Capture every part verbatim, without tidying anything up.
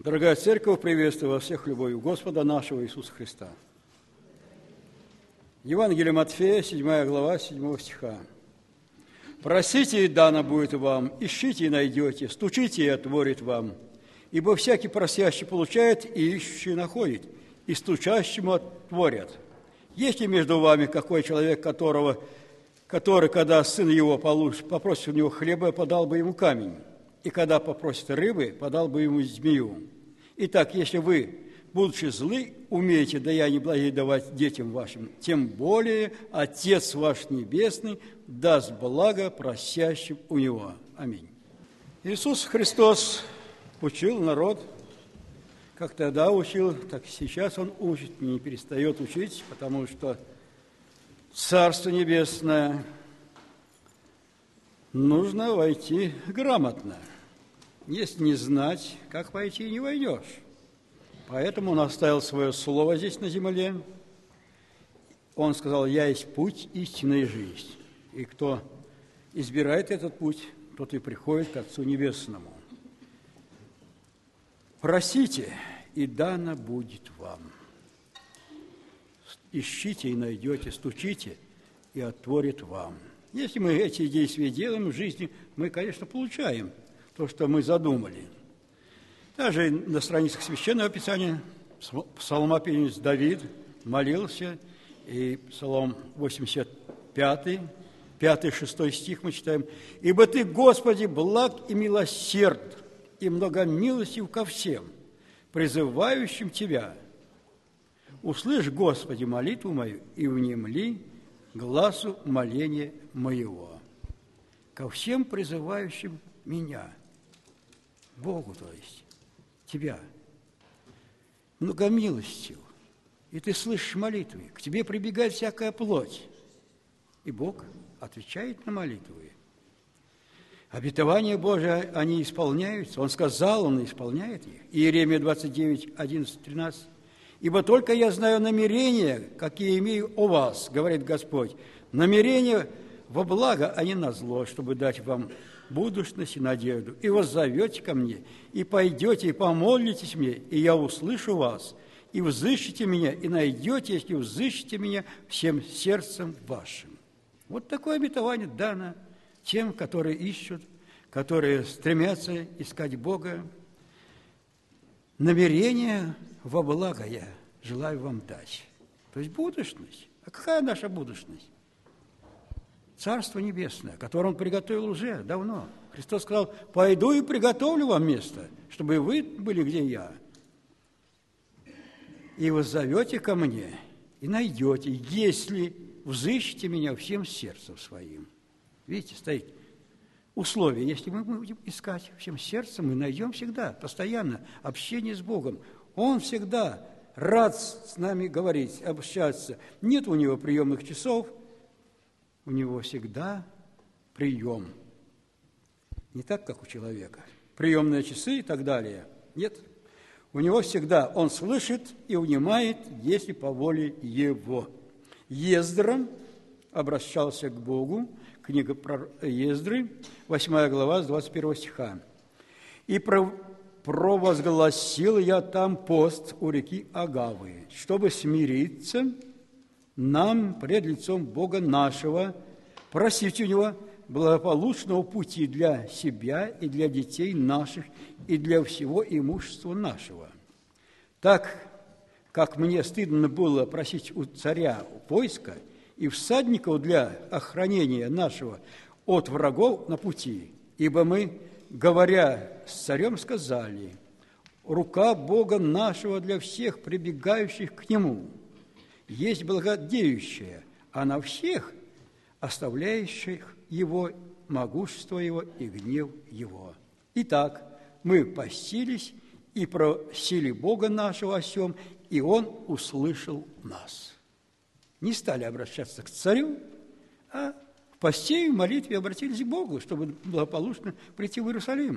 Дорогая Церковь, приветствую вас всех любовью Господа нашего Иисуса Христа. Евангелие Матфея, седьмая глава, седьмого стиха. «Просите, и дано будет вам, ищите, и найдете, стучите, и отворит вам. Ибо всякий просящий получает, и ищущий находит, и стучащему отворят. Есть ли между вами какой человек, которого, который, когда сын его получит, попросит у него хлеба, подал бы ему камень, и когда попросит рыбы, подал бы ему змею? Итак, если вы, будучи злы, умеете даяние благие давать детям вашим, тем более Отец ваш Небесный даст благо просящим у Него». Аминь. Иисус Христос учил народ, как тогда учил, так и сейчас Он учит, и не перестает учить, потому что Царство Небесное нужно войти грамотно. Если не знать, как войти, не войдешь. Поэтому Он оставил свое слово здесь на земле. Он сказал: «Я есть путь, истина и жизнь». И кто избирает этот путь, тот и приходит к Отцу Небесному. Просите, и дано будет вам. Ищите и найдете, стучите, и отворит вам. Если мы эти действия делаем в жизни, мы, конечно, получаем то, что мы задумали. Даже на страницах Священного Писания псалмопевец Давид молился, и Псалом восемьдесят пятый, пятый-шестой стих мы читаем: «Ибо Ты, Господи, благ и милосерд, и многомилостив ко всем, призывающим Тебя. Услышь, Господи, молитву мою, и внемли гласу моления моего». Ко всем призывающим меня, Богу, то есть, Тебя, многомилостив, и Ты слышишь молитвы, к Тебе прибегает всякая плоть, и Бог отвечает на молитвы. Обетования Божие, они исполняются. Он сказал, Он исполняет их. Иеремия двадцать девять, одиннадцать, тринадцать. «Ибо только я знаю намерения, какие имею о вас, говорит Господь, намерения во благо, а не на зло, чтобы дать вам будущность и надежду. И воззовете ко мне, и пойдете, и помолитесь мне, и я услышу вас, и взыщите меня, и найдете, если взыщите меня всем сердцем вашим». Вот такое обетование дано тем, которые ищут, которые стремятся искать Бога. Намерение во благо я желаю вам дать. То есть будущность. А какая наша будущность? Царство Небесное, которое Он приготовил уже давно. Христос сказал: «Пойду и приготовлю вам место, чтобы вы были, где я. И воззовете ко мне, и найдете, если взыщете меня всем сердцем своим». Видите, стоит условие. Если мы будем искать всем сердцем, мы найдем всегда, постоянно общение с Богом. Он всегда рад с нами говорить, общаться. Нет у Него приемных часов, у Него всегда прием. Не так, как у человека. Приемные часы и так далее. Нет. У Него всегда Он слышит и унимает, если по воле Его. Ездра обращался к Богу, книга про Ездры, восьмая глава, с двадцать первого стиха. «И провозгласил я там пост у реки Агавы, чтобы смириться нам пред лицом Бога нашего, просить у Него благополучного пути для себя и для детей наших, и для всего имущества нашего. Так, как мне стыдно было просить у царя войска и всадников для охранения нашего от врагов на пути, ибо мы, говоря с царем, сказали: рука Бога нашего для всех прибегающих к Нему есть благодеющая, а на всех оставляющих Его могущество Его и гнев Его. Итак, мы постились и просили Бога нашего о сем, и Он услышал нас». Не стали обращаться к царю, а в посте и в молитве обратились к Богу, чтобы благополучно прийти в Иерусалим.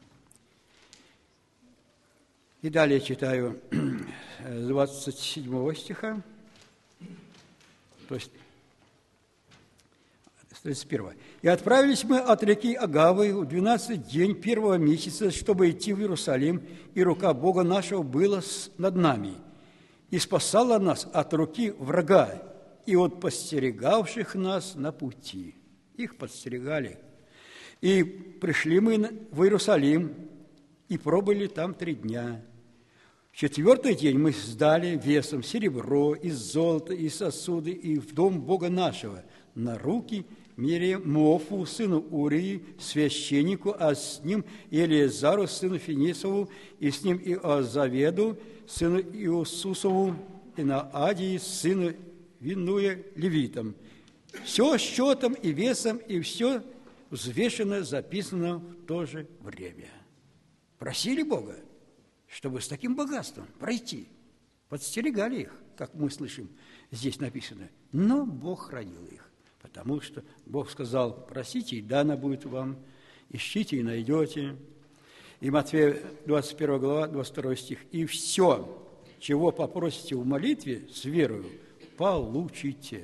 И далее читаю с двадцать седьмого стиха, то есть тридцать первое. «И отправились мы от реки Агавы в двенадцатый день первого месяца, чтобы идти в Иерусалим, и рука Бога нашего была над нами, и спасала нас от руки врага и от подстерегавших нас на пути». Их подстерегали. «И пришли мы в Иерусалим, и пробыли там три дня. В четвертый день мы сдали весом серебро, и золото, и сосуды, и в дом Бога нашего на руки Меремофу, сыну Урии, священнику, а с ним Елиезару, сыну Финисову, и с ним Иозаведу, сыну Иосусову, и Наадии, сыну Винуя, левитам. Все счетом и весом, и все взвешено, записано в то же время». Просили Бога, чтобы с таким богатством пройти. Подстерегали их, как мы слышим, здесь написано. Но Бог хранил их, потому что Бог сказал: просите, и дано будет вам, ищите и найдете. И Матфея двадцать первая глава, двадцать второй стих. «И все, чего попросите в молитве, с верою получите».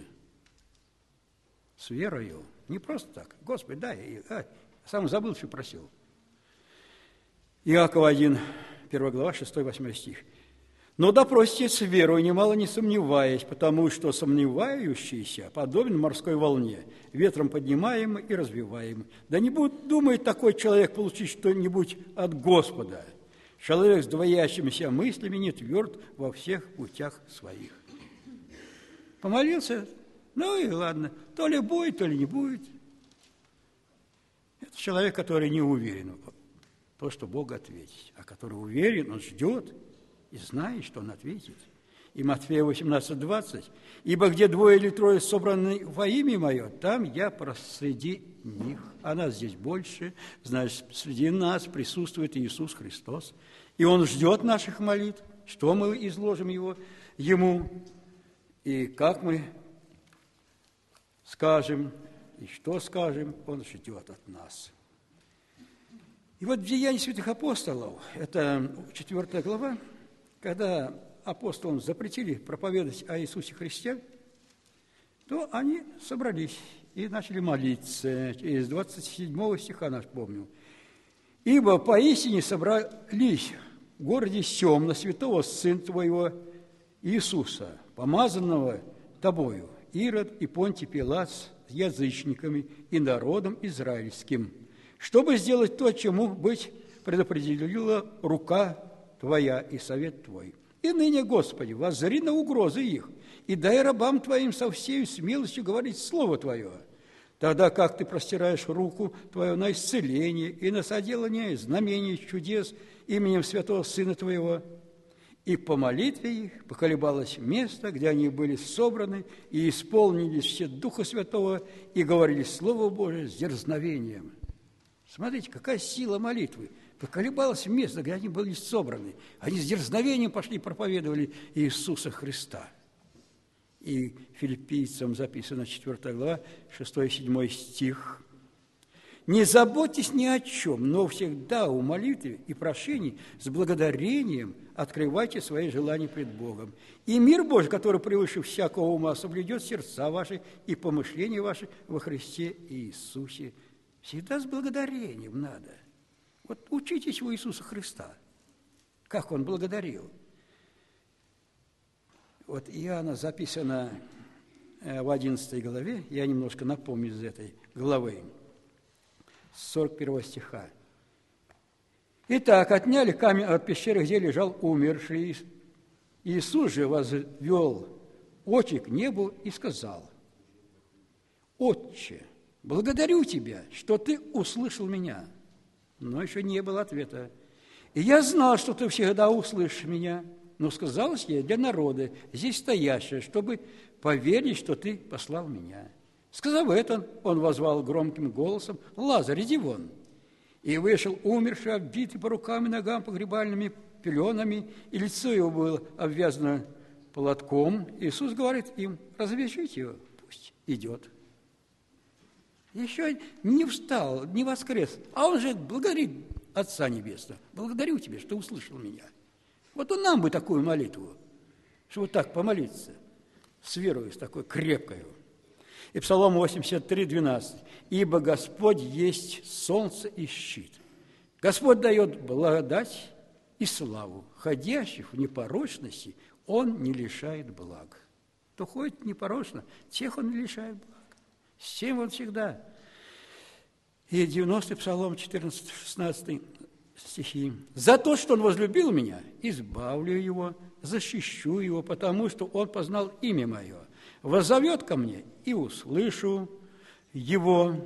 С верою. Не просто так. Господи, дай. А, сам забыл, что просил. Иакова один, первая глава, шестой-восьмой стих. «Но допросите с верою, немало не сомневаясь, потому что сомневающийся подобен морской волне, ветром поднимаемый и развиваемый. Да не будет, думает такой человек, получить что-нибудь от Господа. Человек с двоящимися мыслями не тверд во всех путях своих». Помолился, ну и ладно, то ли будет, то ли не будет. Это человек, который не уверен в то, что Бог ответит, а который уверен, он ждет и знает, что он ответит. И Матфея восемнадцать двадцать. «Ибо где двое или трое собраны во имя Мое, там я посреди них». А нас здесь больше, значит, среди нас присутствует Иисус Христос. И Он ждет наших молитв, что мы изложим его, Ему, и как мы скажем, и что скажем, Он ждет от нас. И вот в Деянии святых апостолов, это четвёртая глава, когда апостолам запретили проповедовать о Иисусе Христе, то они собрались и начали молиться. Из двадцать седьмого стиха наш помню. «Ибо поистине собрались в городе сем на святого Сына Твоего Иисуса, помазанного Тобою, Ирод и Понтий Пилат с язычниками и народом израильским, чтобы сделать то, чему быть предопределила рука Твоя и совет Твой. И ныне, Господи, воззри на угрозы их, и дай рабам Твоим со всей смелостью говорить Слово Твое, тогда как Ты простираешь руку Твою на исцеление и на соделание знамений, чудес именем святого Сына Твоего. И по молитве их поколебалось место, где они были собраны, и исполнились все Духа Святого, и говорили Слово Божие с дерзновением». Смотрите, какая сила молитвы. Поколебалось место, где они были собраны. Они с дерзновением пошли и проповедовали Иисуса Христа. И филиппийцам записано четвёртая глава, шестой и седьмой стих. «Не заботьтесь ни о чем, но всегда у молитвы и прошений с благодарением открывайте свои желания пред Богом. И мир Божий, который превыше всякого ума, соблюдет сердца ваши и помышления ваши во Христе Иисусе». Всегда с благодарением надо. Вот учитесь у Иисуса Христа, как Он благодарил. Вот Иоанна записано в одиннадцатой главе, я немножко напомню из этой главы, с сорок первого стиха. «Итак, отняли камень от пещеры, где лежал умерший. Иисус же возвел очи к небу и сказал: Отче, благодарю Тебя, что Ты услышал меня». Но еще не было ответа. «И я знал, что Ты всегда услышишь меня, но сказалось я для народа, здесь стоящего, чтобы поверить, что Ты послал меня». Сказав это, Он воззвал громким голосом: «Лазарь, иди вон». И вышел умерший, обвитый по рукам и ногам погребальными пеленами, и лицо его было обвязано платком. Иисус говорит им: «Развяжите его, пусть идет». Еще не встал, не воскрес, а он же благодарит Отца Небесного. «Благодарю Тебя, что услышал меня». Вот он нам бы такую молитву, что вот так помолиться, с верою, с такой крепкой. И Псалом восемьдесят три, двенадцать. «Ибо Господь есть солнце и щит. Господь дает благодать и славу. Ходящих в непорочности Он не лишает благ». Кто ходит непорочно, тех Он не лишает благ. С тем Он всегда. И девяностый Псалом, четырнадцатый, шестнадцатый стихи. «За то, что Он возлюбил меня, избавлю Его, защищу Его, потому что Он познал имя Мое. Воззовет ко мне, и услышу Его.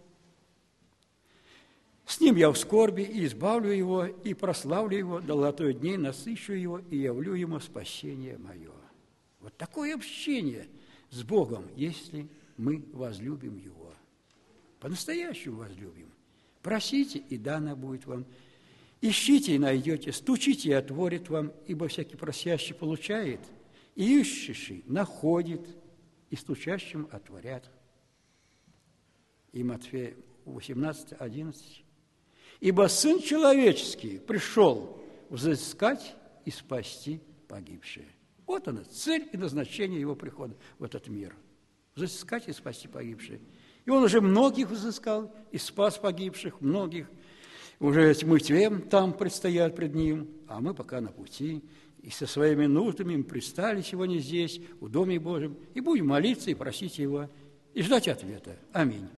С Ним я в скорби, и избавлю Его, и прославлю Его, долготою дней насыщу Его, и явлю Ему спасение Мое». Вот такое общение с Богом, если мы возлюбим Его. По-настоящему возлюбим. Просите, и дано будет вам. Ищите, и найдете. Стучите, и отворит вам, ибо всякий просящий получает, и ищущий находит, и стучащим отворят. И Матфея восемнадцать, одиннадцать. «Ибо Сын Человеческий пришел взыскать и спасти погибшие». Вот она, цель и назначение Его прихода в этот мир. Взыскать и спасти погибшие. И Он уже многих взыскал и спас погибших, многих. Уже тьмы тьмем там предстоят пред Ним, а мы пока на пути. И со своими нуждами мы предстали сегодня здесь, в Доме Божьем, и будем молиться и просить Его, и ждать ответа. Аминь.